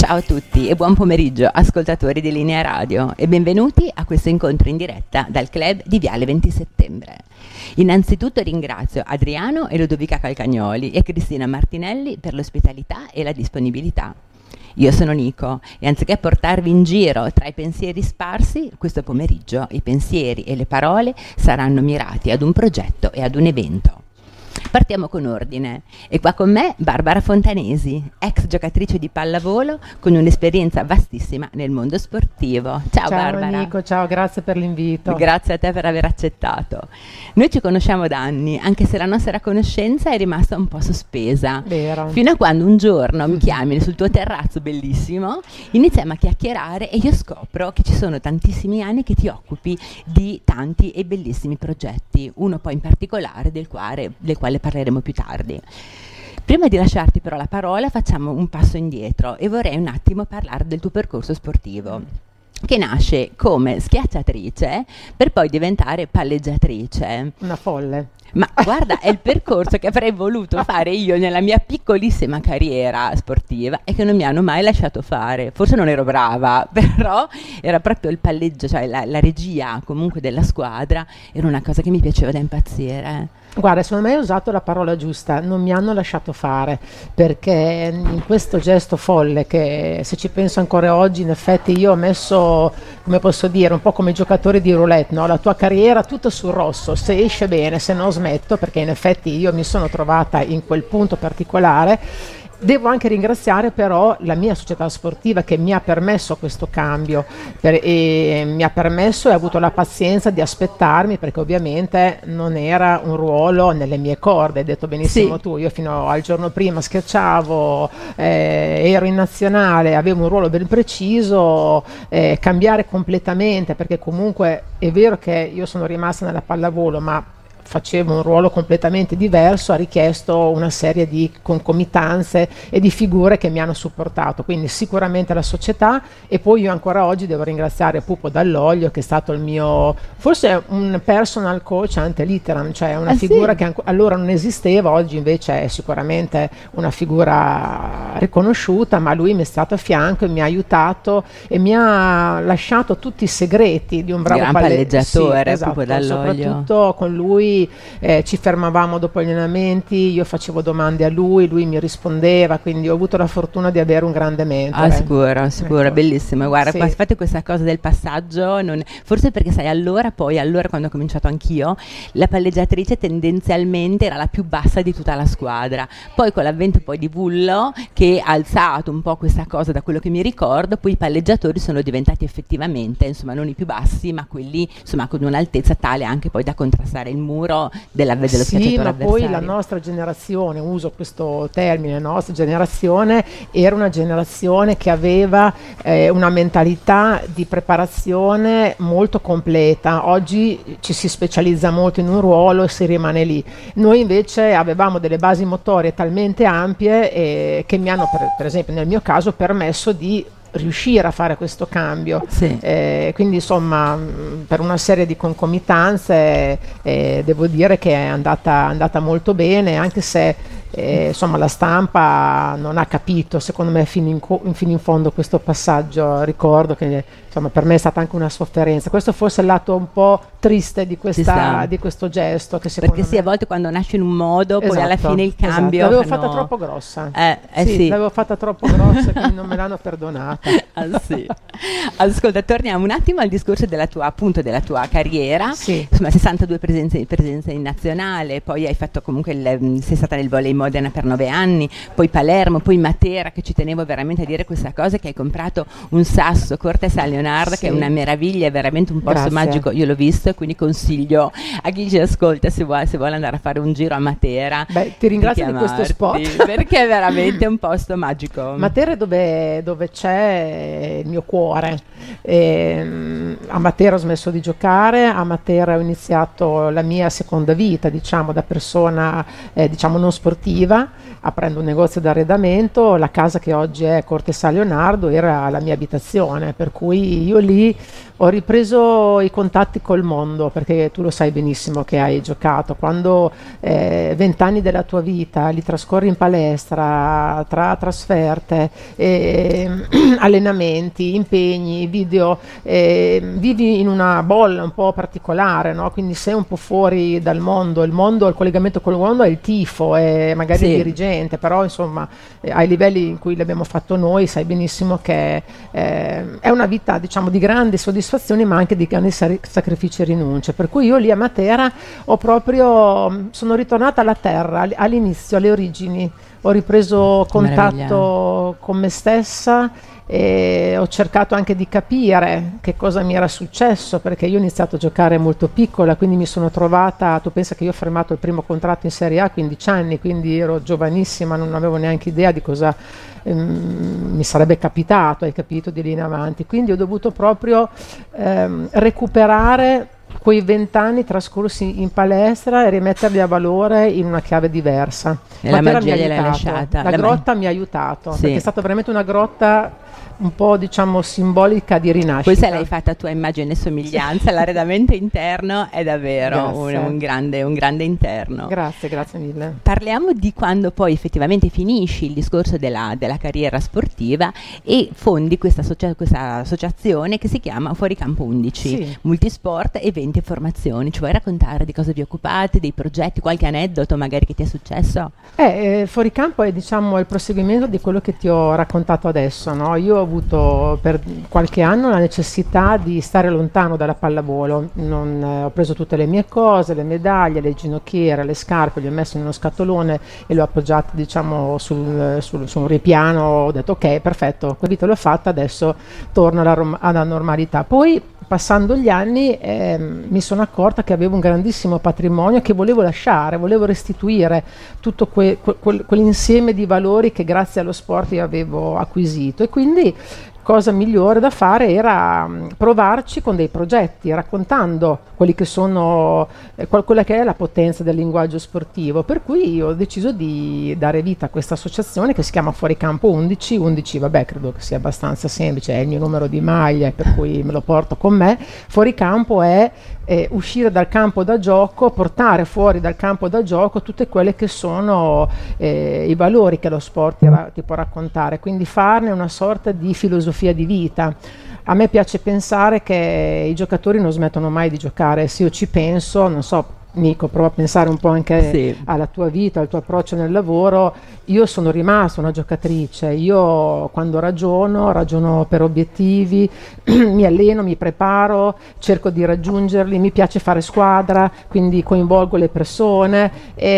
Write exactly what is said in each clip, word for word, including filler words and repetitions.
Ciao a tutti e buon pomeriggio ascoltatori di Linea Radio e benvenuti a questo incontro in diretta dal club di Viale venti Settembre. Innanzitutto ringrazio Adriano e Ludovica Calcagnoli e Cristina Martinelli per l'ospitalità e la disponibilità. Io sono Nico e anziché portarvi in giro tra i pensieri sparsi, questo pomeriggio i pensieri e le parole saranno mirati ad un progetto e ad un evento. Partiamo con ordine e qua con me Barbara Fontanesi, ex giocatrice di pallavolo con un'esperienza vastissima nel mondo sportivo. Ciao, ciao Barbara. Ciao Nico, ciao, grazie per l'invito. Grazie a te per aver accettato. Noi ci conosciamo da anni, anche se la nostra conoscenza è rimasta un po' sospesa. Vero. Fino a quando un giorno mi chiami sul tuo terrazzo bellissimo, iniziamo a chiacchierare e io scopro che ci sono tantissimi anni che ti occupi di tanti e bellissimi progetti, uno poi in particolare del quale, del quale parleremo più tardi. Prima di lasciarti però la parola facciamo un passo indietro e vorrei un attimo parlare del tuo percorso sportivo, che nasce come schiacciatrice per poi diventare palleggiatrice. Una folle. Ma guarda, è il percorso che avrei voluto fare io nella mia piccolissima carriera sportiva e che non mi hanno mai lasciato fare. Forse non ero brava, però era proprio il palleggio, cioè la, la regia comunque della squadra, era una cosa che mi piaceva da impazzire. Guarda, secondo me hai usato la parola giusta, non mi hanno lasciato fare, perché in questo gesto folle che se ci penso ancora oggi, in effetti io ho messo, come posso dire, un po' come i giocatori di roulette, no? La tua carriera tutta sul rosso, se esce bene, se no smetto, perché in effetti io mi sono trovata in quel punto particolare. Devo anche ringraziare però la mia società sportiva che mi ha permesso questo cambio per, e mi ha permesso e ha avuto la pazienza di aspettarmi, perché ovviamente non era un ruolo nelle mie corde, hai detto benissimo sì. Tu, io fino al giorno prima schiacciavo, eh, ero in nazionale, avevo un ruolo ben preciso, eh, cambiare completamente, perché comunque è vero che io sono rimasta nella pallavolo, ma facevo un ruolo completamente diverso, ha richiesto una serie di concomitanze e di figure che mi hanno supportato, quindi sicuramente la società, e poi io ancora oggi devo ringraziare Pupo Dall'Oglio, che è stato il mio, forse un personal coach ante litteram, cioè una ah, figura sì? che anco, allora non esisteva, oggi invece è sicuramente una figura riconosciuta, ma lui mi è stato a fianco e mi ha aiutato e mi ha lasciato tutti i segreti di un bravo gran palle- palleggiatore, sì, esatto, Pupo Dall'Oglio. Soprattutto con lui Eh, ci fermavamo dopo gli allenamenti, io facevo domande a lui, lui mi rispondeva, quindi ho avuto la fortuna di avere un grande mentore. Ah, sicuro, sicuro, ecco. Bellissimo. Guarda, sì. qua, fate questa cosa del passaggio, non, forse perché sai, allora poi, allora quando ho cominciato anch'io, la palleggiatrice tendenzialmente era la più bassa di tutta la squadra. Poi con l'avvento poi di Vullo, che ha alzato un po' questa cosa da quello che mi ricordo, poi i palleggiatori sono diventati effettivamente, insomma, non i più bassi, ma quelli, insomma, con un'altezza tale anche poi da contrastare il muro della, dello sì, ma avversario. poi la nostra generazione, uso questo termine, la nostra generazione era una generazione che aveva eh, una mentalità di preparazione molto completa. Oggi ci si specializza molto in un ruolo e si rimane lì. Noi invece avevamo delle basi motorie talmente ampie eh, che mi hanno, per, per esempio nel mio caso, permesso di riuscire a fare questo cambio, sì. eh, quindi insomma mh, per una serie di concomitanze eh, devo dire che è andata, andata molto bene, anche se eh, insomma la stampa non ha capito secondo me fino in, co- fino in fondo questo passaggio. Ricordo che insomma per me è stata anche una sofferenza, questo forse è il lato un po' triste di, questa, di questo gesto, che perché me... sì, a volte quando nasci in un modo esatto, poi alla fine il cambio esatto. L'avevo fanno... fatta troppo grossa eh, eh, sì, sì. l'avevo fatta troppo grossa quindi non me l'hanno perdonata. Ah, sì. Ascolta, torniamo un attimo al discorso della tua, appunto, della tua carriera. Sì. Insomma, sessantadue presenze, presenze in nazionale, poi hai fatto comunque il, sei stata nel volley Modena per nove anni, poi Palermo, poi Matera, che ci tenevo veramente a dire questa cosa, che hai comprato un sasso Corte San Leonardo, sì. che è una meraviglia, è veramente un posto Grazie. magico, io l'ho visto, quindi consiglio a chi ci ascolta, se vuole, se vuole andare a fare un giro a Matera. Beh, ti ringrazio di, di questo spot, perché è veramente un posto magico. Matera è dove, dove c'è il mio cuore. E, a Matera ho smesso di giocare, a Matera ho iniziato la mia seconda vita, diciamo, da persona eh, diciamo non sportiva, aprendo un negozio d'arredamento. La casa che oggi è Corte San Leonardo era la mia abitazione, per cui io lì ho ripreso i contatti col mondo, perché tu lo sai benissimo che hai giocato, quando vent'anni eh, della tua vita li trascorri in palestra, tra trasferte, e allenamenti, impegni, video, eh, vivi in una bolla un po' particolare, no? Quindi sei un po' fuori dal mondo, il mondo, il collegamento con il mondo è il tifo, è magari sì. il dirigente, però insomma eh, ai livelli in cui l'abbiamo fatto noi sai benissimo che eh, è una vita diciamo di grandi soddisfazioni ma anche di grandi sacrifici e rinunce, per cui io lì a Matera ho proprio, sono ritornata alla terra, all'inizio, alle origini, ho ripreso contatto con me stessa e ho cercato anche di capire che cosa mi era successo, perché io ho iniziato a giocare molto piccola, quindi mi sono trovata, tu pensa che io ho firmato il primo contratto in Serie A a quindici anni, quindi ero giovanissima, non avevo neanche idea di cosa ehm, mi sarebbe capitato, hai capito, di lì in avanti, quindi ho dovuto proprio ehm, recuperare quei vent'anni trascorsi in palestra e rimetterli a valore in una chiave diversa. E la magia gliel'hai lasciata. La, la grotta ma... mi ha aiutato, sì. perché è stata veramente una grotta un po' diciamo simbolica di rinascita. Poi se l'hai fatta a tua immagine e somiglianza, l'arredamento interno è davvero un, un, grande, un grande interno. Grazie, grazie mille. Parliamo di quando poi effettivamente finisci il discorso della, della carriera sportiva e fondi questa, associa- questa associazione che si chiama Fuoricampo undici, sì. multisport, eventi e formazioni. Ci vuoi raccontare di cosa vi occupate, dei progetti, qualche aneddoto magari che ti è successo? Eh, eh, Fuoricampo è diciamo il proseguimento di quello che ti ho raccontato adesso, no? Io ho avuto per qualche anno la necessità di stare lontano dalla pallavolo, non, eh, ho preso tutte le mie cose, le medaglie, le ginocchiere, le scarpe, le ho messe in uno scatolone e le ho appoggiate diciamo sul, sul, su un ripiano, ho detto ok perfetto, questa vita l'ho fatta, adesso torno alla, rom- alla normalità. Poi passando gli anni eh, mi sono accorta che avevo un grandissimo patrimonio che volevo lasciare, volevo restituire tutto que- que- quell'insieme di valori che grazie allo sport io avevo acquisito, e quindi cosa migliore da fare era provarci con dei progetti, raccontando quelli che sono eh, quella che è la potenza del linguaggio sportivo, per cui ho deciso di dare vita a questa associazione che si chiama Fuoricampo undici. undici vabbè, credo che sia abbastanza semplice, è il mio numero di maglia per cui me lo porto con me. Fuoricampo è eh, uscire dal campo da gioco, portare fuori dal campo da gioco tutte quelle che sono eh, i valori che lo sport ti, ra- ti può raccontare, quindi farne una sorta di filosofia di vita. A me piace pensare che i giocatori non smettono mai di giocare, se io ci penso, non so, Nico, prova a pensare un po' anche sì. alla tua vita, al tuo approccio nel lavoro. Io sono rimasta una giocatrice, io quando ragiono, ragiono per obiettivi, mi alleno, mi preparo, cerco di raggiungerli, mi piace fare squadra, quindi coinvolgo le persone,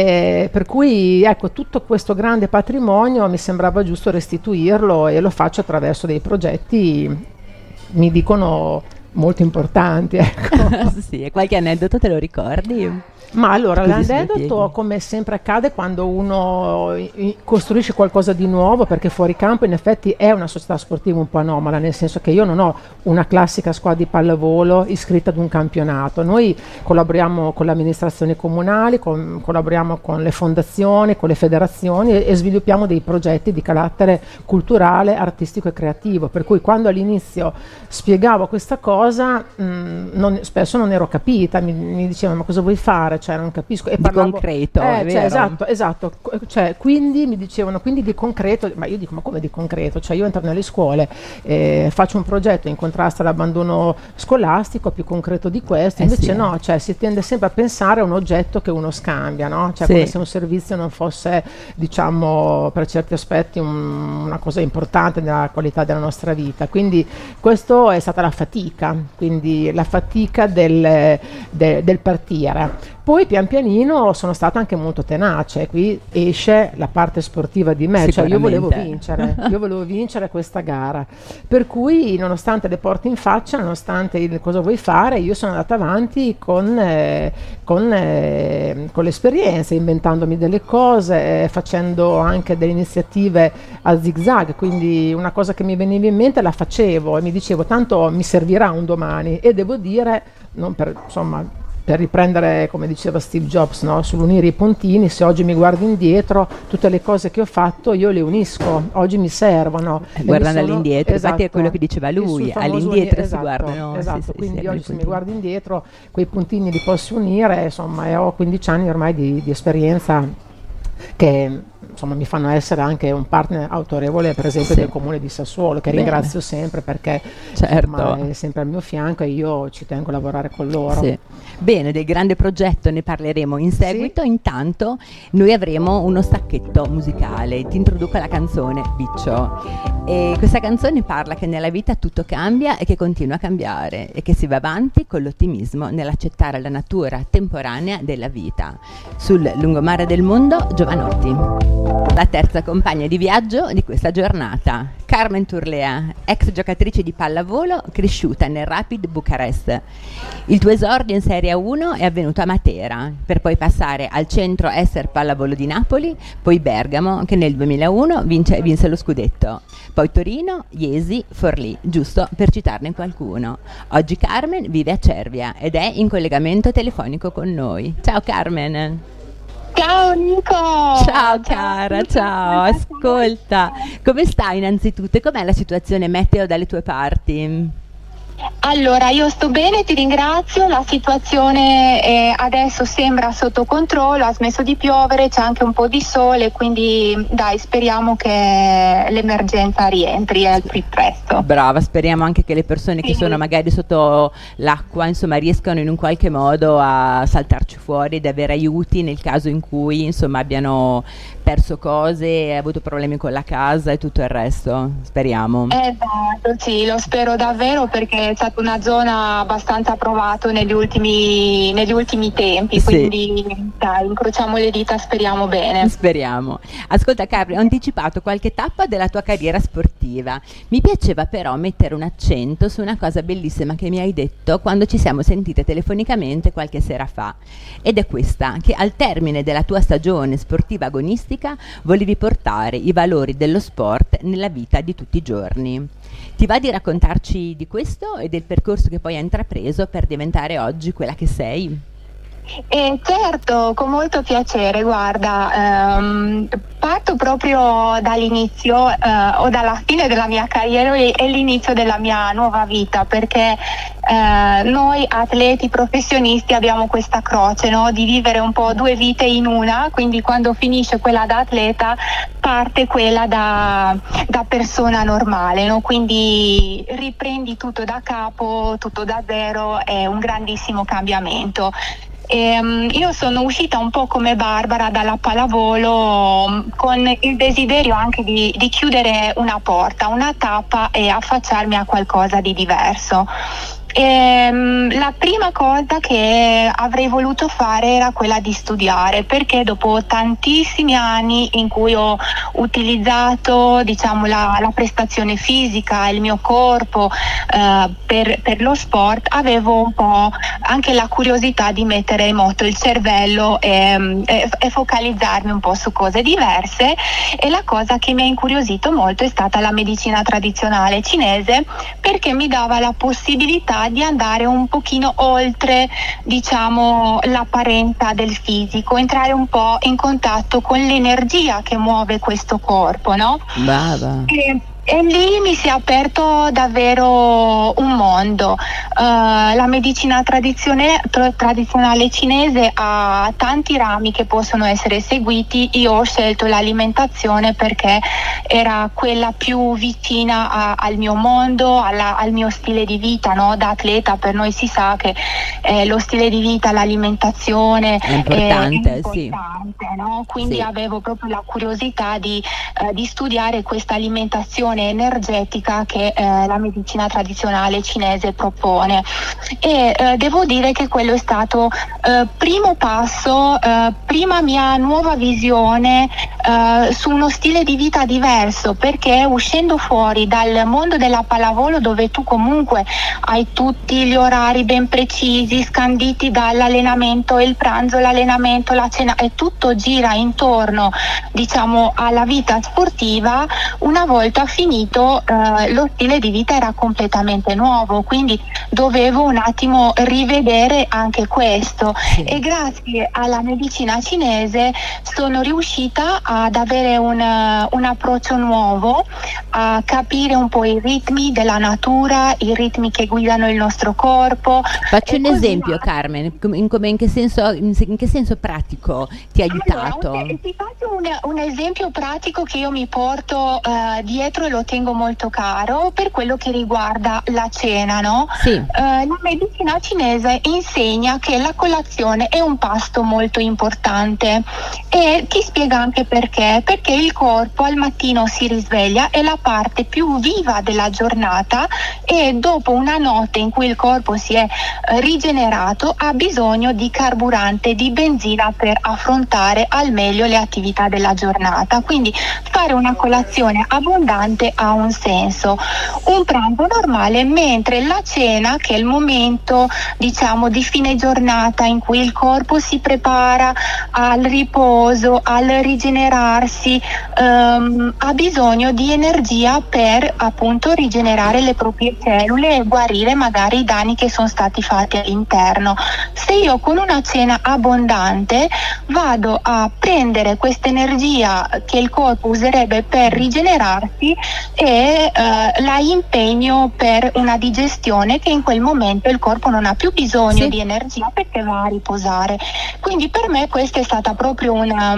e per cui ecco, tutto questo grande patrimonio mi sembrava giusto restituirlo e lo faccio attraverso dei progetti, mi dicono molto importanti, ecco. Sì, e qualche aneddoto te lo ricordi? Ma allora, l'aneddoto, come sempre accade quando uno i- costruisce qualcosa di nuovo, perché Fuoricampo in effetti è una società sportiva un po' anomala, nel senso che io non ho una classica squadra di pallavolo iscritta ad un campionato. Noi collaboriamo con le amministrazioni comunali, con, collaboriamo con le fondazioni, con le federazioni e, e sviluppiamo dei progetti di carattere culturale, artistico e creativo, per cui quando all'inizio spiegavo questa cosa mh, non, spesso non ero capita, mi, mi dicevano ma cosa vuoi fare? Cioè non capisco. E di parlavo, concreto, eh, è cioè, vero. esatto, esatto. Cioè, quindi mi dicevano, quindi di concreto, ma io dico, ma come di concreto? Cioè io entro nelle scuole, eh, faccio un progetto in contrasto all'abbandono scolastico, più concreto di questo, invece eh sì, no, cioè si tende sempre a pensare a un oggetto che uno scambia, no? Cioè sì. come se un servizio non fosse, diciamo, per certi aspetti un, una cosa importante nella qualità della nostra vita. Quindi questa è stata la fatica, quindi la fatica del, de, del partire. Poi pian pianino sono stata anche molto tenace, qui esce la parte sportiva di me, cioè io volevo vincere, io volevo vincere questa gara, per cui nonostante le porte in faccia, nonostante il cosa vuoi fare, io sono andata avanti con, eh, con, eh, con l'esperienza, inventandomi delle cose, eh, facendo anche delle iniziative a zigzag, quindi una cosa che mi veniva in mente la facevo e mi dicevo tanto mi servirà un domani, e devo dire, non per, insomma, per riprendere, come diceva Steve Jobs, no? Sull'unire i puntini, se oggi mi guardo indietro, tutte le cose che ho fatto io le unisco, oggi mi servono. Eh, guardando sono, all'indietro, esatto, infatti è quello che diceva lui, all'indietro uni- si esatto, guardano. Esatto, sì, sì, quindi sì, oggi se mi guardo indietro, quei puntini li posso unire, insomma, e ho quindici anni ormai di, di esperienza che insomma mi fanno essere anche un partner autorevole, per esempio, sì. del comune di Sassuolo, che Bene. ringrazio sempre perché certo. insomma, è sempre al mio fianco e io ci tengo a lavorare con loro. Sì. Bene, del grande progetto ne parleremo in seguito. Sì. Intanto noi avremo uno stacchetto musicale. Ti introduco la canzone Biccio, e questa canzone parla che nella vita tutto cambia e che continua a cambiare e che si va avanti con l'ottimismo nell'accettare la natura temporanea della vita. Sul lungomare del mondo, Giovanotti. La terza compagna di viaggio di questa giornata, Carmen Turlea, ex giocatrice di pallavolo cresciuta nel Rapid Bucarest. Il tuo esordio in Serie uno è avvenuto a Matera, per poi passare al Centro Esser Pallavolo di Napoli, poi Bergamo, che nel duemilauno vince, vinse lo scudetto, poi Torino, Iesi, Forlì, giusto per citarne qualcuno. Oggi Carmen vive a Cervia ed è in collegamento telefonico con noi. Ciao Carmen! Ciao Nico! Ciao cara, ciao, ascolta, come stai innanzitutto e com'è la situazione meteo dalle tue parti? Allora, io sto bene, ti ringrazio, la situazione eh, adesso sembra sotto controllo, ha smesso di piovere, c'è anche un po' di sole, quindi dai, speriamo che l'emergenza rientri al più presto. Brava, speriamo anche che le persone sì. che sono magari sotto l'acqua, insomma, riescano in un qualche modo a saltarci fuori ed avere aiuti nel caso in cui, insomma, abbiano perso cose, avuto problemi con la casa e tutto il resto, speriamo. Esatto, sì, lo spero davvero perché è stata una zona abbastanza provata negli ultimi, negli ultimi tempi, sì. quindi dai, incrociamo le dita, speriamo bene. Speriamo. Ascolta Capri, ho anticipato qualche tappa della tua carriera sportiva, mi piaceva però mettere un accento su una cosa bellissima che mi hai detto quando ci siamo sentite telefonicamente qualche sera fa, ed è questa, che al termine della tua stagione sportiva agonistica volevi portare i valori dello sport nella vita di tutti i giorni. Ti va di raccontarci di questo e del percorso che poi hai intrapreso per diventare oggi quella che sei? Eh, certo, con molto piacere, guarda, ehm, parto proprio dall'inizio eh, o dalla fine della mia carriera e, e l'inizio della mia nuova vita, perché eh, noi atleti professionisti abbiamo questa croce, no? Di vivere un po' due vite in una, quindi quando finisce quella da atleta parte quella da, da persona normale, no? Quindi riprendi tutto da capo, tutto da zero, è un grandissimo cambiamento. Ehm, io sono uscita un po' come Barbara dalla pallavolo con il desiderio anche di, di chiudere una porta, una tappa e affacciarmi a qualcosa di diverso. Ehm, la prima cosa che avrei voluto fare era quella di studiare, perché dopo tantissimi anni in cui ho utilizzato, diciamo, la, la prestazione fisica, il mio corpo eh, per, per lo sport, avevo un po' anche la curiosità di mettere in moto il cervello e, e, e focalizzarmi un po' su cose diverse, e la cosa che mi ha incuriosito molto è stata la medicina tradizionale cinese, perché mi dava la possibilità di andare un pochino oltre, diciamo, l'apparenza del fisico, entrare un po' in contatto con l'energia che muove questo corpo, no? Brava. E, E lì mi si è aperto davvero un mondo. Uh, la medicina tradizione, tra, tradizionale cinese ha tanti rami che possono essere seguiti. Io ho scelto l'alimentazione perché era quella più vicina a, al mio mondo, alla, al mio stile di vita, no? Da atleta per noi si sa che eh, lo stile di vita, l'alimentazione è importante, è, è importante, sì. No? Quindi sì. avevo proprio la curiosità di, eh, di studiare questa alimentazione energetica che eh, la medicina tradizionale cinese propone, e eh, devo dire che quello è stato eh, primo passo, eh, prima mia nuova visione eh, su uno stile di vita diverso, perché uscendo fuori dal mondo della pallavolo, dove tu comunque hai tutti gli orari ben precisi, scanditi dall'allenamento e il pranzo, l'allenamento, la cena, e tutto gira intorno, diciamo, alla vita sportiva, una volta finito eh, lo stile di vita era completamente nuovo, quindi dovevo un attimo rivedere anche questo, sì. E grazie alla medicina cinese sono riuscita ad avere un, un approccio nuovo, a capire un po' i ritmi della natura, i ritmi che guidano il nostro corpo. Faccio un esempio, Carmen, in, come, in, che senso, in, in che senso pratico ti ha aiutato? Allora, un, ti faccio un, un esempio pratico che io mi porto uh, dietro e lo tengo molto caro per quello che riguarda la cena, no? Sì. Uh, la medicina cinese insegna che la colazione è un pasto molto importante e ti spiega anche perché, perché il corpo al mattino si risveglia, è la parte più viva della giornata e dopo una notte in cui il corpo si è uh, rigenerato ha bisogno di carburante, di benzina per affrontare al meglio le attività della giornata. Quindi fare una colazione abbondante ha un senso, un pranzo normale, mentre la cena, che è il momento diciamo di fine giornata in cui il corpo si prepara al riposo, al rigenerarsi, ehm, ha bisogno di energia per appunto rigenerare le proprie cellule e guarire magari i danni che sono stati fatti all'interno. Se io con una cena abbondante vado a prendere questa energia che il corpo userebbe per rigenerarsi e eh, la impegno per una digestione che in quel momento il corpo non ha più bisogno sì. di energia perché va a riposare. Quindi per me questa è stata proprio una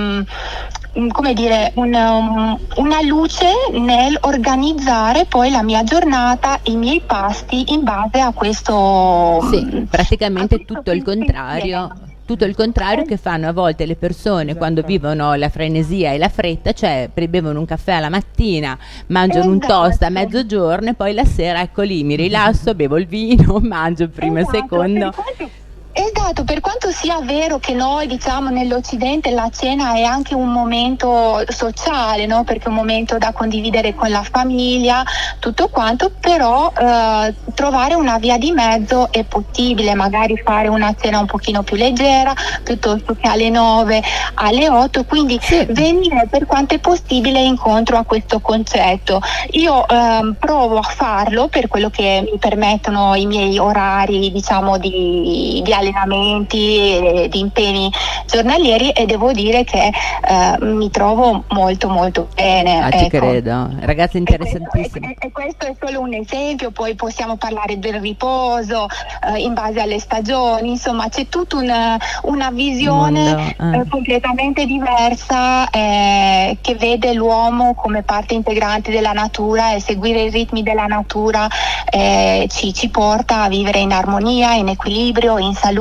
um, come dire una, um, una luce nel organizzare poi la mia giornata, i miei pasti in base a questo sì, praticamente a questo tutto il contrario. Tutto il contrario che fanno a volte le persone esatto. quando vivono la frenesia e la fretta, cioè bevono un caffè alla mattina, mangiano esatto. un toast a mezzogiorno e poi la sera ecco lì mi rilasso, bevo il vino, mangio il primo esatto. e secondo. Esatto, per quanto sia vero che noi diciamo nell'Occidente la cena è anche un momento sociale, no? Perché è un momento da condividere con la famiglia, tutto quanto, però eh, trovare una via di mezzo è possibile, magari fare una cena un pochino più leggera piuttosto che alle nove, alle otto, quindi sì. venire per quanto è possibile incontro a questo concetto. Io eh, provo a farlo per quello che mi permettono i miei orari diciamo di, di allenamenti e di impegni giornalieri e devo dire che eh, mi trovo molto molto bene. Ah, ci ecco. credo, ragazzi, interessantissimo. E questo, e, e questo è solo un esempio, poi possiamo parlare del riposo eh, in base alle stagioni, insomma c'è tutta una, una visione Mondo, eh. eh, completamente diversa eh, che vede l'uomo come parte integrante della natura e seguire i ritmi della natura eh, ci, ci porta a vivere in armonia, in equilibrio, in salute.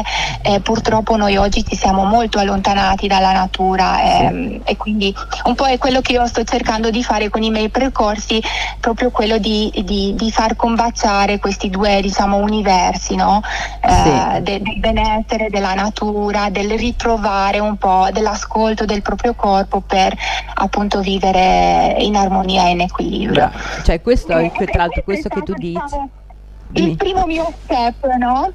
Eh, purtroppo noi oggi ci siamo molto allontanati dalla natura ehm, sì. E quindi un po' è quello che io sto cercando di fare con i miei percorsi, proprio quello di, di, di far combaciare questi due diciamo universi, no? eh, sì. de, del benessere, della natura, del ritrovare un po' dell'ascolto del proprio corpo per appunto vivere in armonia e in equilibrio. Bravo. Cioè questo, eh, tra l'altro questo che tu dici il primo mio step, no?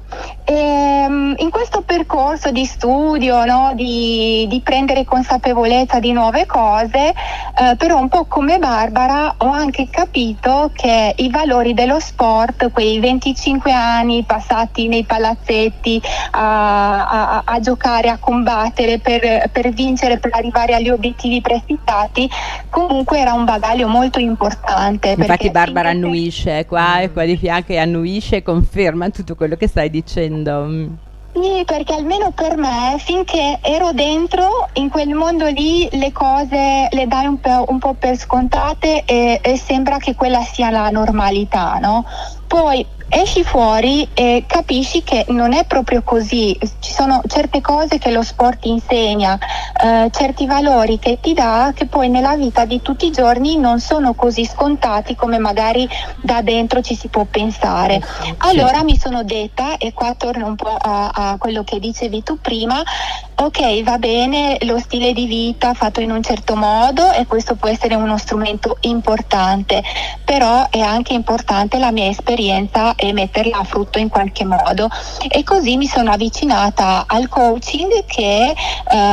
E, in questo percorso di studio, no? di, di prendere consapevolezza di nuove cose, eh, però un po' come Barbara ho anche capito che i valori dello sport, quei venticinque anni passati nei palazzetti a, a, a giocare, a combattere per, per vincere, per arrivare agli obiettivi prefissati, comunque era un bagaglio molto importante. Infatti Barbara finché... annuisce qua e qua di fianco e annuisce e conferma tutto quello che stai dicendo. Sì, perché almeno per me, finché ero dentro in quel mondo lì, le cose le dai un po', un po' per scontate e, e sembra che quella sia la normalità, no? Poi esci fuori e capisci che non è proprio così, ci sono certe cose che lo sport insegna, eh, certi valori che ti dà che poi nella vita di tutti i giorni non sono così scontati come magari da dentro ci si può pensare. Allora mi sono detta, e qua torno un po' a, a quello che dicevi tu prima, ok, va bene lo stile di vita fatto in un certo modo e questo può essere uno strumento importante, però è anche importante la mia esperienza e metterla a frutto in qualche modo, e così mi sono avvicinata al coaching che eh,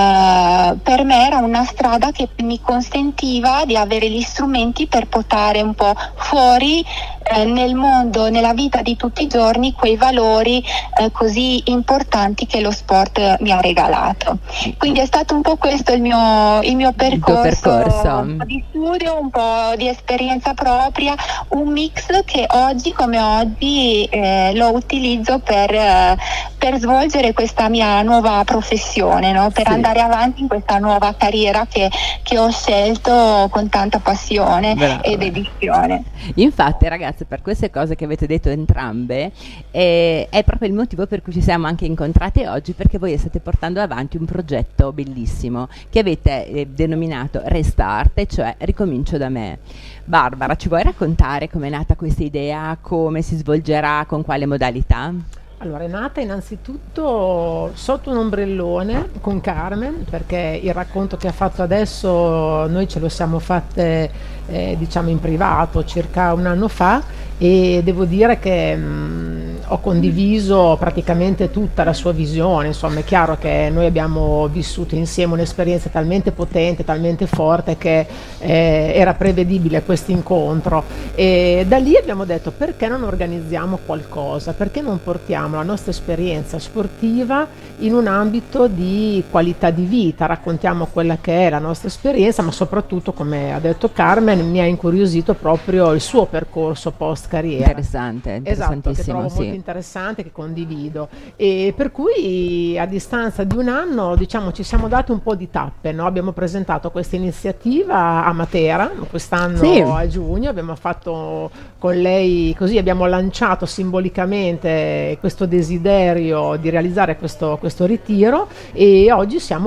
per me era una strada che mi consentiva di avere gli strumenti per portare un po' fuori eh, nel mondo, nella vita di tutti i giorni, quei valori eh, così importanti che lo sport mi ha regalato. Quindi è stato un po' questo il mio, il mio percorso, il tuo percorso. Un po' di studio, un po' di esperienza propria, un mix che oggi come oggi eh, lo utilizzo per, eh, per svolgere questa mia nuova professione, no? Per sì. andare avanti in questa nuova carriera che, che ho scelto con tanta passione Brava. e dedizione. Infatti ragazze, per queste cose che avete detto entrambe eh, è proprio il motivo per cui ci siamo anche incontrate oggi, perché voi state portando avanti un progetto bellissimo che avete eh, denominato Restart, cioè Ricomincio da me. Barbara, ci vuoi raccontare com'è nata questa idea, come si svolgerà, con quale modalità? Allora, è nata innanzitutto sotto un ombrellone con Carmen, perché il racconto che ha fatto adesso noi ce lo siamo fatte eh, diciamo in privato circa un anno fa, e devo dire che mh, ho condiviso praticamente tutta la sua visione. Insomma, è chiaro che noi abbiamo vissuto insieme un'esperienza talmente potente, talmente forte, che eh, era prevedibile questo incontro, e da lì abbiamo detto: perché non organizziamo qualcosa, perché non portiamo la nostra esperienza sportiva in un ambito di qualità di vita, raccontiamo quella che è la nostra esperienza, ma soprattutto, come ha detto Carmen, mi ha incuriosito proprio il suo percorso post carriera. Interessante, Esatto, che trovo sì. molto interessante, che condivido, e per cui a distanza di un anno, diciamo, ci siamo dati un po' di tappe, no? Abbiamo presentato questa iniziativa a Matera quest'anno, sì. a giugno, abbiamo fatto con lei, così abbiamo lanciato simbolicamente questo desiderio di realizzare questo, questo ritiro, e oggi siamo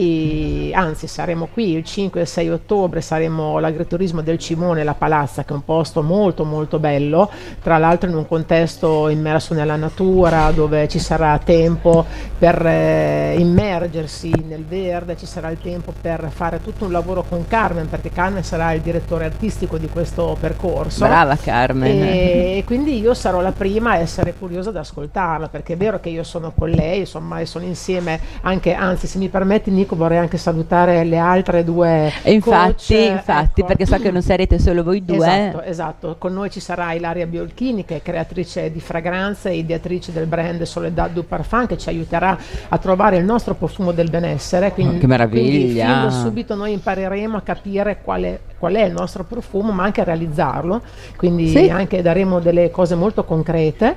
qui, anzi saremo qui il cinque e sei ottobre, saremo all'agriturismo del Cimone, la Palazza, che è un posto molto molto bello, tra l'altro in un contesto immerso nella natura, dove ci sarà tempo per eh, immergersi nel verde, ci sarà il tempo per fare tutto un lavoro con Carmen, perché Carmen sarà il direttore artistico di questo percorso. Brava Carmen. E quindi io sarò la prima a essere curiosa ad ascoltarla, perché è vero che io sono con lei, insomma, e sono insieme anche, anzi, se mi permetti Nico, vorrei anche salutare le altre due e infatti, coach, infatti ecco. perché so che non sarete solo voi due. Esatto, esatto. Con noi ci sarà Ilaria Biolchini, che è creatrice di fragranze e ideatrice del brand Soledad du Parfum, che ci aiuterà a trovare il nostro profumo del benessere. Quindi, oh, che meraviglia! Quindi fin da subito noi impareremo a capire quale qual è il nostro profumo, ma anche a realizzarlo, quindi sì. anche daremo delle cose molto concrete.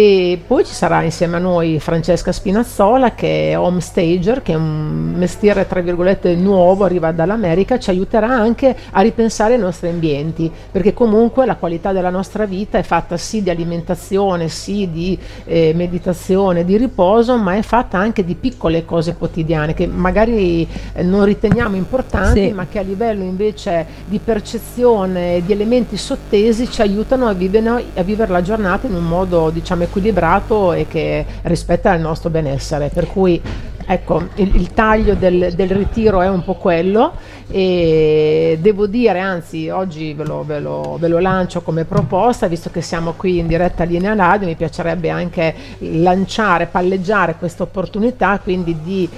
E poi ci sarà insieme a noi Francesca Spinazzola, che è home stager, che è un mestiere tra virgolette nuovo, arriva dall'America, ci aiuterà anche a ripensare i nostri ambienti, perché comunque la qualità della nostra vita è fatta sì di alimentazione, sì di eh, meditazione, di riposo, ma è fatta anche di piccole cose quotidiane che magari eh, non riteniamo importanti, sì. ma che a livello invece di percezione, di elementi sottesi, ci aiutano a vivere, a vivere la giornata in un modo, diciamo, equilibrato e che rispetta il nostro benessere. Per cui ecco, il, il taglio del, del ritiro è un po' quello, e devo dire, anzi oggi ve lo, ve, lo, ve lo lancio come proposta, visto che siamo qui in diretta Linea Radio, mi piacerebbe anche lanciare, palleggiare questa opportunità, quindi di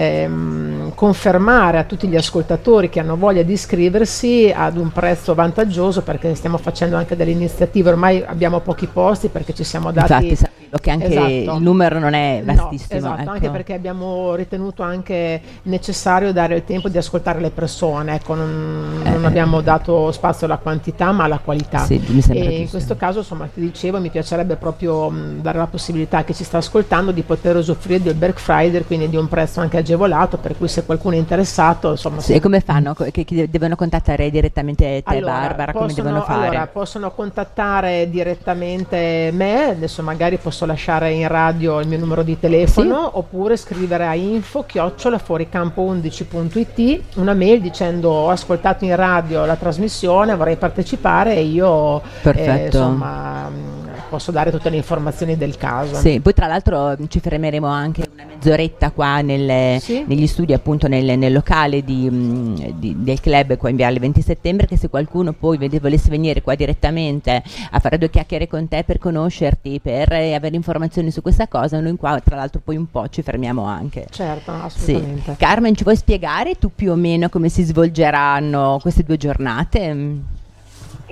ehm, confermare a tutti gli ascoltatori che hanno voglia di iscriversi ad un prezzo vantaggioso, perché stiamo facendo anche delle iniziative, ormai abbiamo pochi posti perché ci siamo dati... Infatti sapevo che anche esatto. il numero non è vastissimo. No, esatto, ecco. Anche perché abbiamo ritenuto anche necessario dare il tempo di ascoltare le persone, ecco, non, eh, non abbiamo dato spazio alla quantità ma alla qualità. Sì, mi sembra e in questo caso, insomma, ti dicevo, mi piacerebbe proprio mh, dare la possibilità a chi ci sta ascoltando di poter usufruire del Black Friday, quindi di un prezzo anche agevolato, per cui se qualcuno è interessato, insomma... Sì, e come fanno? Che, che devono contattare direttamente te, allora, Barbara? Possono, come devono fare? Allora, possono contattare direttamente me, adesso magari posso lasciare in radio il mio numero di telefono, sì. oppure scrivere a info chiocciola fuoricampo undici punto it, una mail dicendo: ho ascoltato in radio la trasmissione, vorrei partecipare, e io eh, insomma posso dare tutte le informazioni del caso. Sì, poi tra l'altro ci fermeremo anche una mezz'oretta qua nelle, sì. negli studi, appunto nel, nel locale di, di, del club qua in Viale venti settembre, che se qualcuno poi volesse venire qua direttamente a fare due chiacchiere con te per conoscerti, per eh, avere informazioni su questa cosa, noi qua tra l'altro poi un po' ci fermiamo anche. Certo, assolutamente. Sì. Carmen, ci vuoi spiegare tu più o meno come si svolgeranno queste due giornate?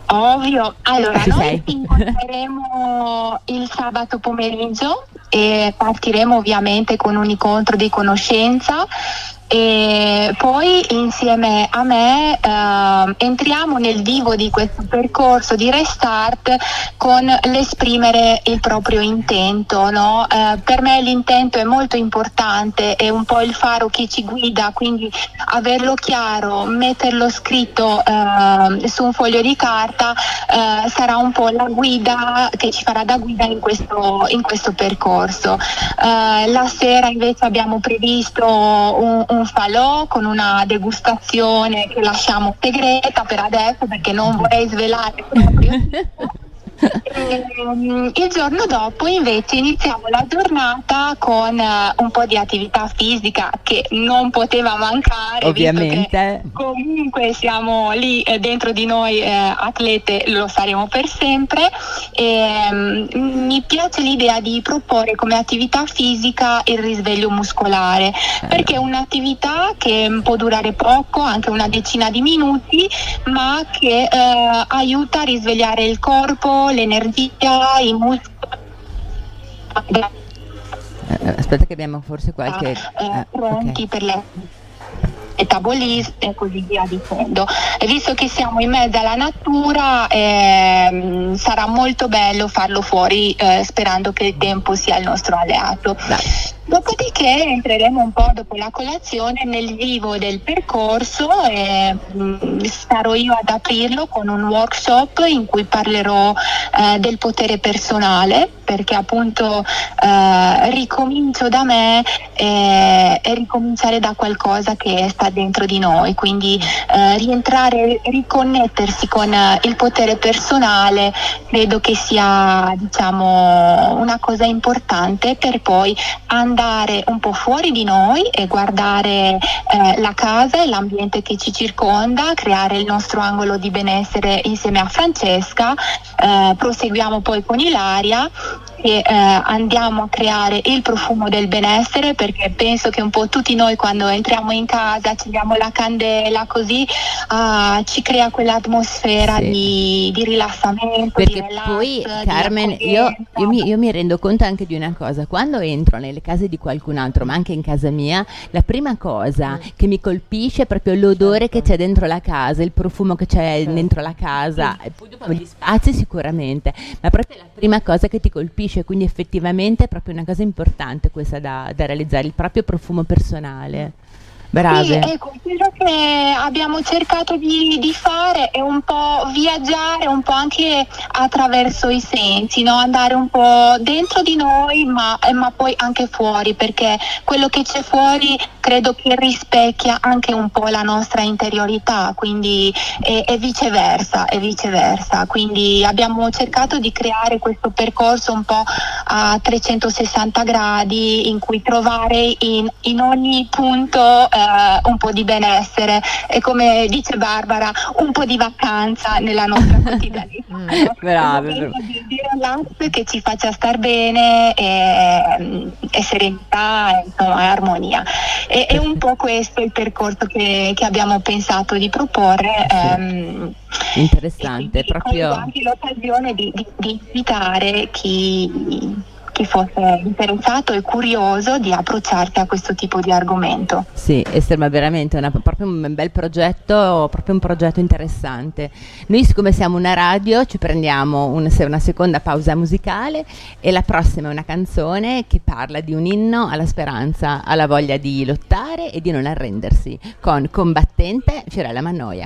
Ovvio, allora Ci noi sei? ci incontreremo il sabato pomeriggio e partiremo ovviamente con un incontro di conoscenza e poi insieme a me eh, entriamo nel vivo di questo percorso di restart con l'esprimere il proprio intento, no? Eh, per me l'intento è molto importante, è un po' il faro che ci guida, quindi averlo chiaro, metterlo scritto eh, su un foglio di carta eh, sarà un po' la guida che ci farà da guida in questo, in questo percorso. Eh, la sera invece abbiamo previsto un, un falò con una degustazione che lasciamo segreta per adesso perché non vorrei svelare proprio. E, um, il giorno dopo invece iniziamo la giornata con uh, un po' di attività fisica che non poteva mancare, Ovviamente. visto che comunque siamo lì eh, dentro di noi eh, atlete, lo saremo per sempre. E, um, mi piace l'idea di proporre come attività fisica il risveglio muscolare, perché è un'attività che può durare poco, anche una decina di minuti, ma che eh, aiuta a risvegliare il corpo, l'energia, i muscoli. Eh, aspetta che abbiamo forse qualche... eh, eh, pronti ok. per le metabolismo e così via dicendo. E visto che siamo in mezzo alla natura ehm, sarà molto bello farlo fuori eh, sperando che il tempo sia il nostro alleato. Dai. Dopodiché entreremo un po' dopo la colazione nel vivo del percorso e mh, starò io ad aprirlo con un workshop in cui parlerò eh, del potere personale, perché appunto eh, ricomincio da me e, e ricominciare da qualcosa che sta dentro di noi, quindi eh, rientrare, riconnettersi con eh, il potere personale credo che sia, diciamo, una cosa importante per poi andare un po' fuori di noi e guardare eh, la casa e l'ambiente che ci circonda, creare il nostro angolo di benessere insieme a Francesca, eh, proseguiamo poi con Ilaria e eh, andiamo a creare il profumo del benessere, perché penso che un po' tutti noi quando entriamo in casa accendiamo la candela così uh, ci crea quell'atmosfera Sì. di, di rilassamento, Perché di relax, poi, di Carmen, io, accoglienza. io, mi, io mi rendo conto anche di una cosa: quando entro nelle case di qualcun altro, ma anche in casa mia, la prima cosa Mm. che mi colpisce è proprio l'odore Certo. che c'è dentro la casa, il profumo che c'è Certo. dentro la casa, e poi dopo gli spazi sicuramente, ma proprio la prima cosa che ti colpisce, quindi effettivamente è proprio una cosa importante questa da, da realizzare, il proprio profumo personale. Brave. Sì, ecco, quello che abbiamo cercato di, di fare è un po' viaggiare, un po' anche attraverso i sensi, no? Andare un po' dentro di noi, ma, eh, ma poi anche fuori, perché quello che c'è fuori credo che rispecchia anche un po' la nostra interiorità, quindi è, è viceversa, è viceversa. Quindi abbiamo cercato di creare questo percorso un po' a trecentosessanta gradi, in cui trovare in, in ogni punto eh, un po' di benessere e, come dice Barbara, un po' di vacanza nella nostra quotidianità. No? Brave, Un brave. momento di, di relax che ci faccia star bene e, e serenità, insomma, e armonia. E, è un po' questo il percorso che, che abbiamo pensato di proporre. ehm, Interessante, e quindi proprio. colgo anche l'occasione di, di, di invitare chi, chi fosse interessato e curioso di approcciarsi a questo tipo di argomento. Sì, Esther, ma veramente una, proprio un bel progetto, proprio un progetto interessante. Noi, siccome siamo una radio, ci prendiamo un- se- una seconda pausa musicale e la prossima è una canzone che parla di un inno alla speranza, alla voglia di lottare e di non arrendersi, con Combattente Fiorella Mannoia.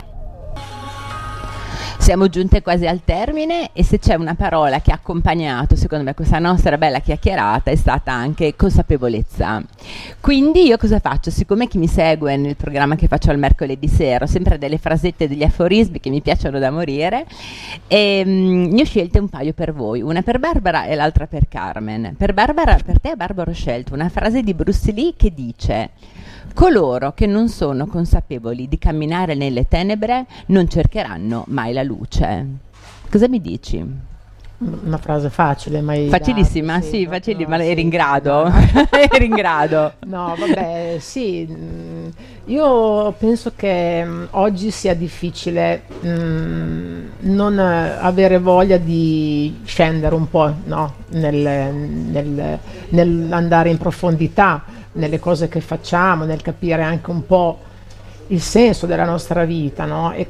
Siamo giunte quasi al termine e se c'è una parola che ha accompagnato, secondo me, questa nostra bella chiacchierata è stata anche consapevolezza. Quindi io cosa faccio? Siccome chi mi segue nel programma che faccio al mercoledì sera ho sempre delle frasette, degli aforismi che mi piacciono da morire, e, mm, ne ho scelte un paio per voi, una per Barbara e l'altra per Carmen. Per Barbara, per te Barbara, ho scelto una frase di Bruce Lee che dice: coloro che non sono consapevoli di camminare nelle tenebre non cercheranno mai la luce. Cosa mi dici? Una frase facile, ma facilissima, dati, sì, sì, facilissima, no, eri sì, in grado, no. eri in grado. No, vabbè, sì, mh, io penso che mh, oggi sia difficile mh, non eh, avere voglia di scendere un po', no? nel, nel, nell'andare in profondità nelle cose che facciamo, nel capire anche un po' il senso della nostra vita, no? E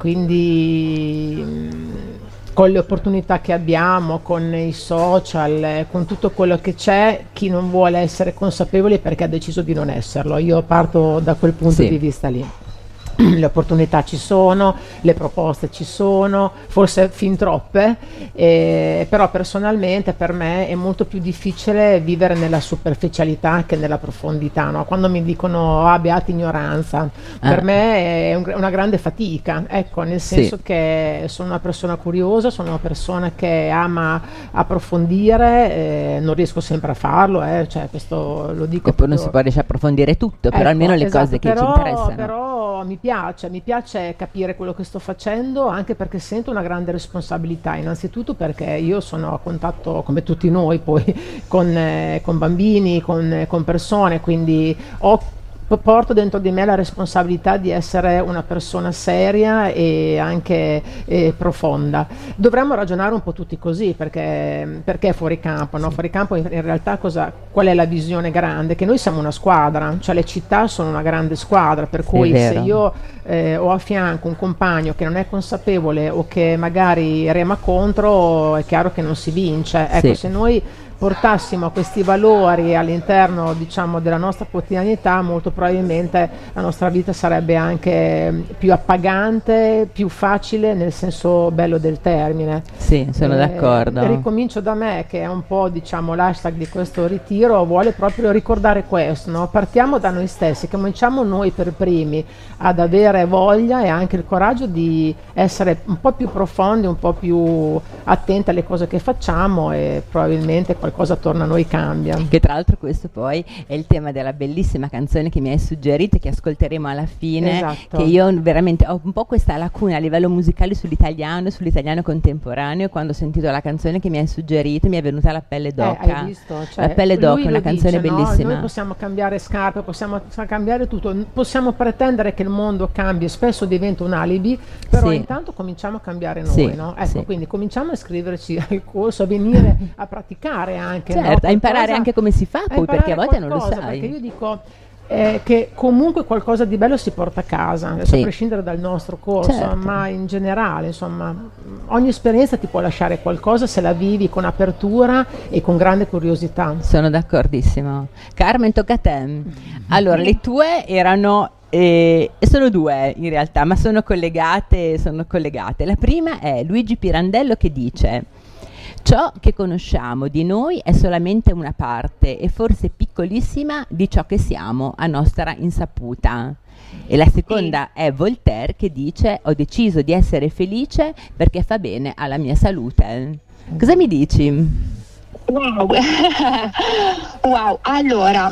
quindi mh, con le opportunità che abbiamo, con i social, eh, con tutto quello che c'è, chi non vuole essere consapevole perché ha deciso di non esserlo. Io parto da quel punto Sì. di vista lì. Le opportunità ci sono, le proposte ci sono, forse fin troppe, eh, però personalmente per me è molto più difficile vivere nella superficialità che nella profondità, no? Quando mi dicono ah, beata ignoranza, Ah. per me è un- una grande fatica, ecco, nel senso Sì. che sono una persona curiosa, sono una persona che ama approfondire, eh, non riesco sempre a farlo, eh, cioè questo lo dico E poi non si proprio- può riescere a approfondire tutto, però Ecco, almeno le esatto, cose che però, ci interessano. però mi piace, mi piace capire quello che sto facendo, anche perché sento una grande responsabilità, innanzitutto perché io sono a contatto, come tutti noi, poi con, eh, con bambini, con, eh, con persone, quindi ho porto dentro di me la responsabilità di essere una persona seria e anche eh, profonda. Dovremmo ragionare un po' tutti così, perché, perché fuori campo, no? Fuori campo in, in realtà cosa, qual è la visione grande? Che noi siamo una squadra, cioè le città sono una grande squadra, per Sì, cui è se vero. io eh, ho a fianco un compagno che non è consapevole o che magari rema contro, è chiaro che non si vince. Ecco, Sì. se noi portassimo questi valori all'interno, diciamo, della nostra quotidianità, molto probabilmente la nostra vita sarebbe anche più appagante, più facile nel senso bello del termine. Sì, sono Eh, d'accordo. Ricomincio da me, che è un po', diciamo, l'hashtag di questo ritiro, vuole proprio ricordare questo, no? Partiamo da noi stessi, cominciamo noi per primi ad avere voglia e anche il coraggio di essere un po' più profondi, un po' più attenti alle cose che facciamo e probabilmente qualcosa attorno a noi cambia. Che tra l'altro questo poi è il tema della bellissima canzone che mi hai suggerito e che ascolteremo alla fine, Esatto. che io veramente ho un po' questa lacuna a livello musicale sull'italiano, sull'italiano contemporaneo, e quando ho sentito la canzone che mi hai suggerito mi è venuta la pelle d'oca. Eh, hai visto? Cioè, la pelle lui d'oca è lo una canzone dice, no? bellissima. Noi possiamo cambiare scarpe, possiamo fa- cambiare tutto, possiamo pretendere che il mondo cambi, spesso diventa un alibi, però Sì. intanto cominciamo a cambiare noi, Sì, no? Ecco, sì. quindi cominciamo a iscriverci al corso, a venire a praticare anche, no? Certo, a imparare Qualcosa- anche come si fa a poi, perché a imparare volte non lo qualcosa, sai. Perché io dico eh, che comunque qualcosa di bello si porta a casa, adesso Sì. a prescindere dal nostro corso, Certo. ma in generale, insomma, ogni esperienza ti può lasciare qualcosa se la vivi con apertura e con grande curiosità. Sono d'accordissimo. Carmen, tocca a te. Allora, le tue erano, eh, sono due in realtà, ma sono collegate, sono collegate. La prima è Luigi Pirandello che dice: ciò che conosciamo di noi è solamente una parte e forse piccolissima di ciò che siamo a nostra insaputa. E la seconda è Voltaire che dice: ho deciso di essere felice perché fa bene alla mia salute. Cosa mi dici? Wow, wow. Allora,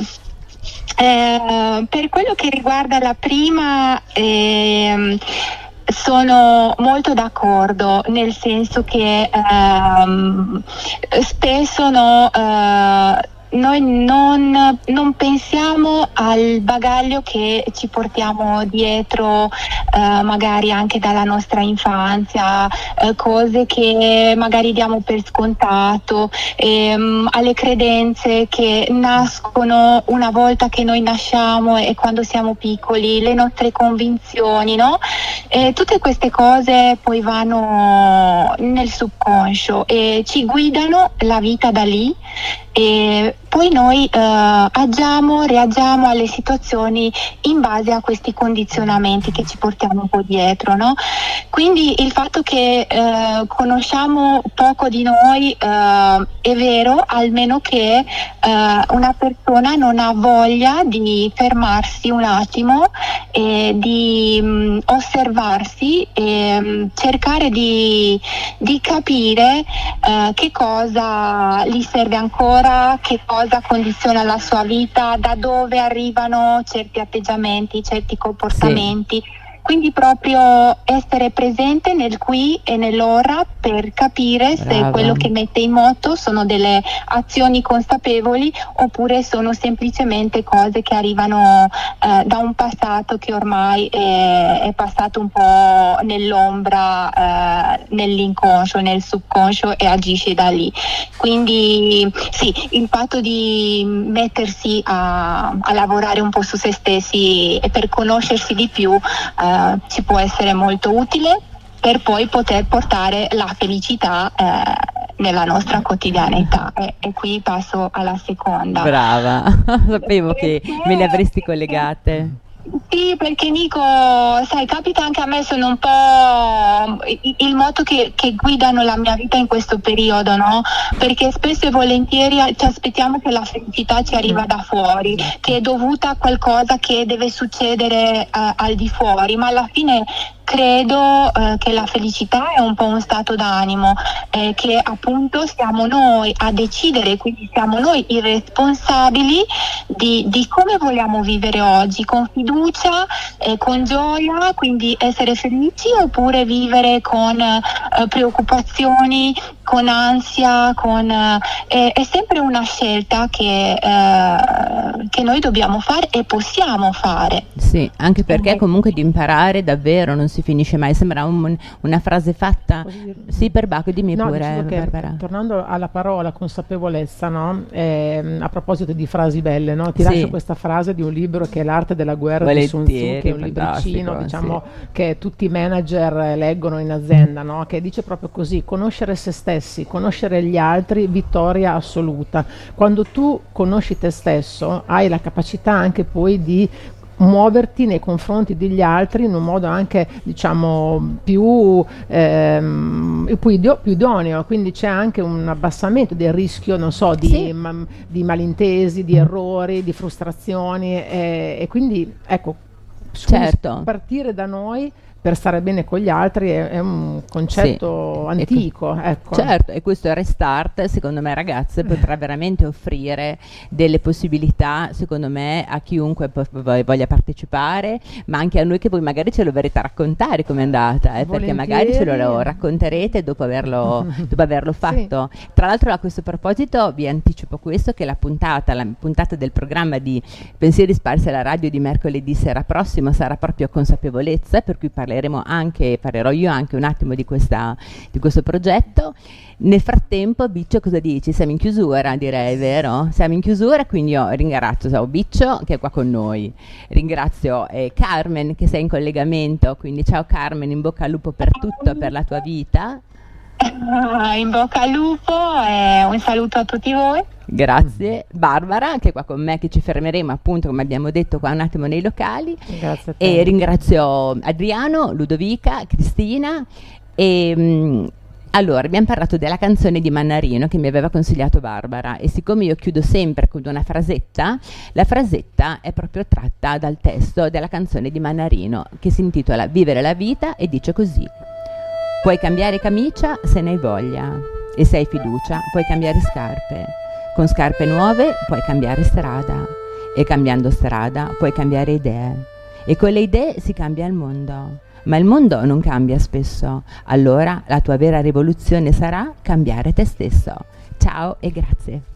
eh, per quello che riguarda la prima, ehm, sono molto d'accordo, nel senso che ehm, spesso no, eh, noi non, non pensiamo al bagaglio che ci portiamo dietro, eh, magari anche dalla nostra infanzia, eh, cose che magari diamo per scontato, ehm, alle credenze che nascono una volta che noi nasciamo e quando siamo piccoli, le nostre convinzioni, no? E tutte queste cose poi vanno nel subconscio e ci guidano la vita da lì. E poi noi eh, agiamo, reagiamo alle situazioni in base a questi condizionamenti che ci portiamo un po' dietro, no? Quindi il fatto che eh, conosciamo poco di noi eh, è vero, almeno che eh, una persona non ha voglia di fermarsi un attimo e di mh, osservarsi e mh, cercare di, di capire eh, che cosa gli serve ancora, che cosa condiziona la sua vita, da dove arrivano certi atteggiamenti, certi comportamenti. Sì. quindi proprio essere presente nel qui e nell'ora per capire Brava. se quello che mette in moto sono delle azioni consapevoli oppure sono semplicemente cose che arrivano eh, da un passato che ormai è, è passato un po' nell'ombra, eh, nell'inconscio, nel subconscio e agisce da lì. Quindi sì, il fatto di mettersi a, a lavorare un po' su se stessi e per conoscersi di più eh, ci può essere molto utile per poi poter portare la felicità eh, nella nostra quotidianità. E, e qui passo alla seconda. Brava, sapevo che me le avresti collegate. Sì, perché Nico, sai, capita anche a me, sono un po' il moto che, che guidano la mia vita in questo periodo, no? Perché spesso e volentieri ci aspettiamo che la felicità ci arriva da fuori, che è dovuta a qualcosa che deve succedere uh, al di fuori, ma alla fine credo eh, che la felicità è un po' un stato d'animo, eh, che appunto siamo noi a decidere, quindi siamo noi i responsabili di, di come vogliamo vivere oggi, con fiducia, eh, con gioia, quindi essere felici oppure vivere con eh, preoccupazioni, con ansia, con, eh, è sempre una scelta che, eh, che noi dobbiamo fare e possiamo fare. Sì, anche perché comunque di imparare davvero non si finisce mai, sembra un, una frase fatta. Sì, per Bacco, dimmi no, pure, che, Barbara. Tornando alla parola consapevolezza, no? Eh, a proposito di frasi belle, no? Ti Sì. lascio questa frase di un libro che è L'arte della guerra Volentieri, di Sun Tzu, che è un libricino, diciamo, sì. che tutti i manager leggono in azienda, no? Che dice proprio così: conoscere se stessi, conoscere gli altri, vittoria assoluta. Quando tu conosci te stesso, hai la capacità anche poi di muoverti nei confronti degli altri in un modo anche, diciamo, più, ehm, più, idio- più idoneo, quindi c'è anche un abbassamento del rischio, non so, di, sì. ma, di malintesi, di errori, di frustrazioni, e, e quindi ecco, certo. partire da noi per stare bene con gli altri è, è un concetto sì. antico, ecco. Certo, e questo restart secondo me, ragazze, potrà veramente offrire delle possibilità, secondo me, a chiunque po- voglia partecipare, ma anche a noi che voi magari ce lo verrete a raccontare com'è andata, eh, perché magari ce lo racconterete dopo averlo, dopo averlo fatto. Sì. Tra l'altro, a questo proposito vi anticipo questo, che la puntata, la puntata del programma di Pensieri Sparsi alla radio di mercoledì sera prossimo sarà proprio consapevolezza, per cui parleremo anche, parlerò io anche un attimo di, questa, di questo progetto. Nel frattempo, Biccio, cosa dici? Siamo in chiusura, direi, vero? Siamo in chiusura, quindi io ringrazio so, Biccio che è qua con noi, ringrazio eh, Carmen che sei in collegamento, quindi ciao Carmen, in bocca al lupo per tutto, per la tua vita. In bocca al lupo e un saluto a tutti voi. Grazie. Barbara, che è qua con me, che ci fermeremo appunto, come abbiamo detto, qua un attimo nei locali. Grazie a te. E ringrazio Adriano, Ludovica, Cristina e... Mh, allora, abbiamo parlato della canzone di Mannarino che mi aveva consigliato Barbara, e siccome io chiudo sempre con una frasetta, la frasetta è proprio tratta dal testo della canzone di Mannarino che si intitola Vivere la vita e dice così: puoi cambiare camicia se ne hai voglia, e se hai fiducia puoi cambiare scarpe, con scarpe nuove puoi cambiare strada, e cambiando strada puoi cambiare idee, e con le idee si cambia il mondo. Ma il mondo non cambia spesso, allora la tua vera rivoluzione sarà cambiare te stesso. Ciao e grazie.